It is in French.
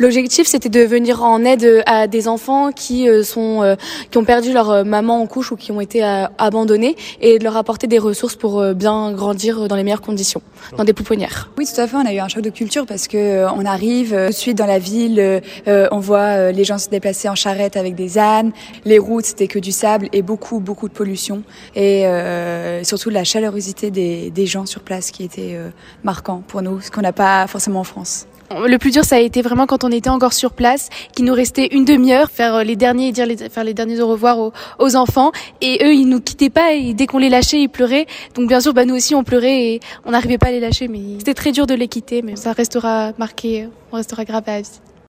L'objectif, c'était de venir en aide à des enfants qui ont perdu leur maman en couche ou qui ont été abandonnés et de leur apporter des ressources pour bien grandir dans les meilleures conditions, dans des pouponnières. Oui, tout à fait. On a eu un choc de culture parce que on arrive tout de suite dans la ville, on voit les gens se déplacer en charrette avec des ânes. Les routes, c'était que du sable et beaucoup de pollution et surtout la chaleurosité des gens sur place qui était marquant pour nous, ce qu'on n'a pas forcément en France. Le plus dur, ça a été vraiment quand on était encore sur place, qu'il nous restait une demi-heure, faire les derniers au revoir aux enfants. Et eux, ils nous quittaient pas et dès qu'on les lâchait, ils pleuraient. Donc bien sûr, nous aussi, on pleurait et on n'arrivait pas à les lâcher. Mais c'était très dur de les quitter, mais ça restera marqué, on restera gravé à vie.